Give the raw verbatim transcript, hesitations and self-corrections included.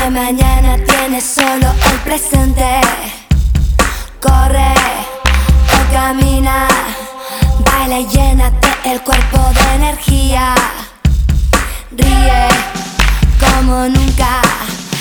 de mañana, tienes solo el presente. Corre o camina, baila y llénate el cuerpo de energía. Ríe como nunca.